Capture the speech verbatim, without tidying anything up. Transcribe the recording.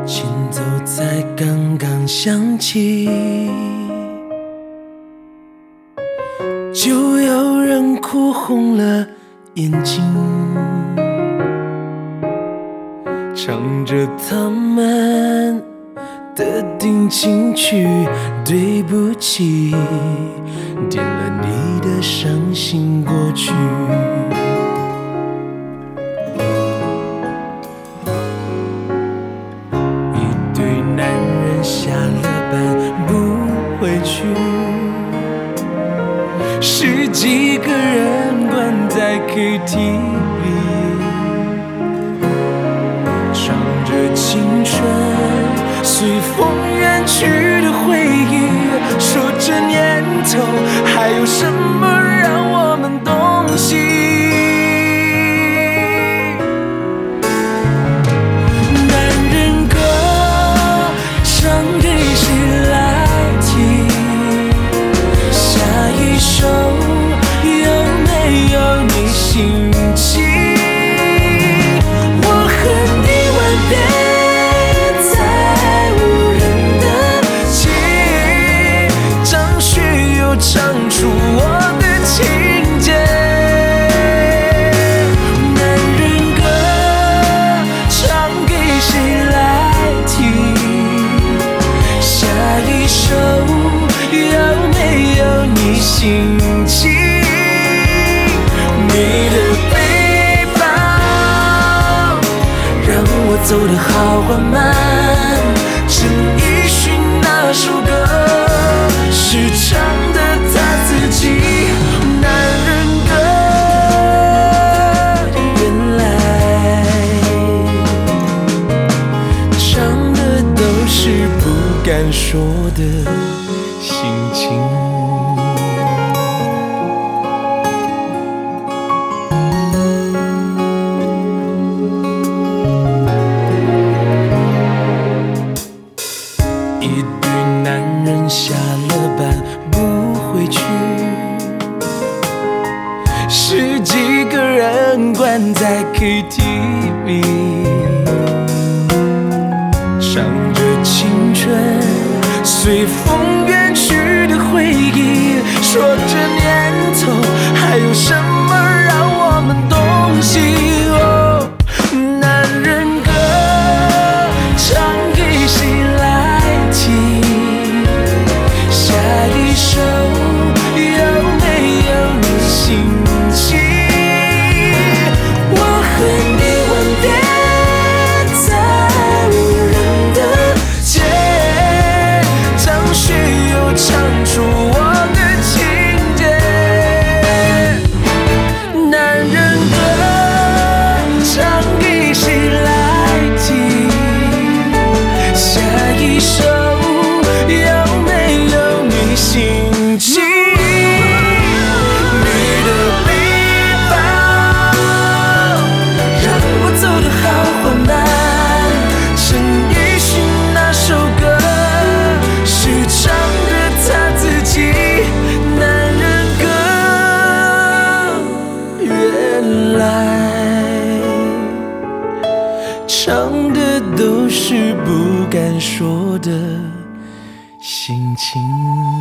前奏才刚刚响起，就有人哭红了眼睛，唱着他们的定情曲，对不起，点了你的伤心过去。一对男人下了班不回去，十几个人关在 K T V， 唱着青春随风远去的回忆，说这年头还有什么让我们动心？男人歌唱给谁来听？下一首有没有你心情？我和你吻别在无人的街，张学友唱出我的情节。男人歌唱给谁来听？下一首有没有你心情？你的背包让我走得好缓慢，陈奕迅那首歌是唱的他自己。男人歌原来唱的都是不敢说的心情。一对男人下了班不回去，十几个人关在 K T V， 唱着青春随风远去的回忆，说这年头还有什么让我们动心？哦，男人歌唱给谁来听？下一首有没有你心情？我和你吻别在无人的街，张学友唱出我的情节。男人歌唱给谁来听？下一首有没有你心情？你的背包让我走得好缓慢，陈奕迅那首歌是唱着他自己。男人歌原来唱的都是不敢说的心情。